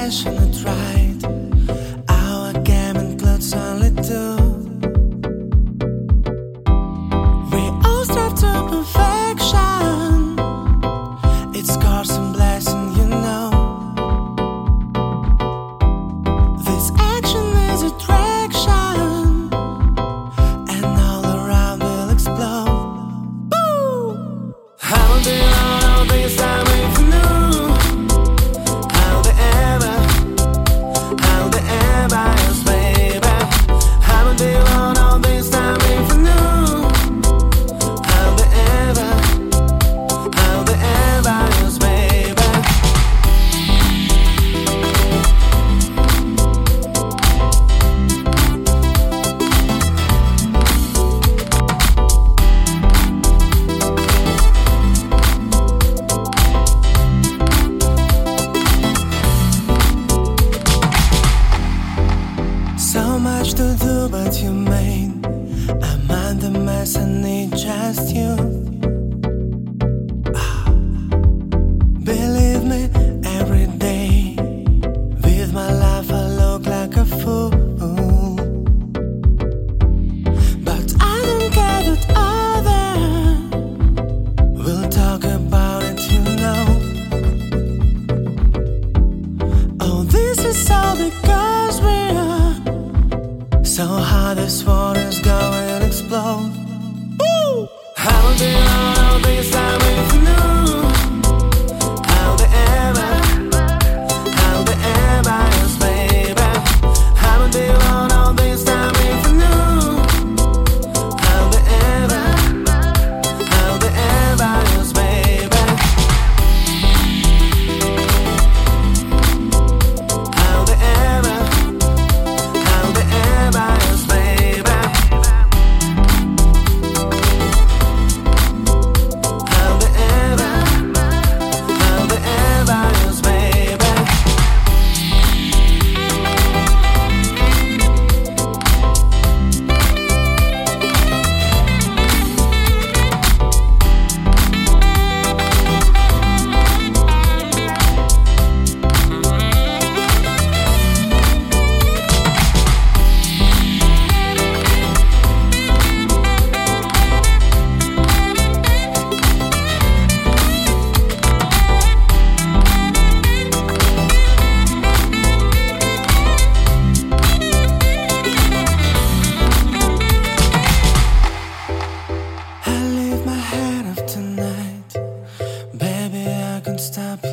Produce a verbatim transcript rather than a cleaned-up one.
passionate ride. Our game includes only two. We all strive to perfection. It's God's and blessing, you know. This action is attraction, and all around will explode. Woo! How do you know this time if you knew? How the ever, how the ever is, baby. How do you know this time if you knew? How the ever, how the ever is, baby. So much to do, but you made a mind a mess. I need just you. Ah. Believe me, every day with my life I look like a fool, but I don't care that other will talk about it, you know. Oh, this is all because we're so hard, this water's going to explode. Woo! How do you know this time if you knew? How the ever, how the ever is, baby. How do you know this time if you knew? How the ever, how the ever is, baby. How the ever, how the ever is, baby. How the ever, how the ever is, baby. I leave my head off tonight. Baby, I can't stop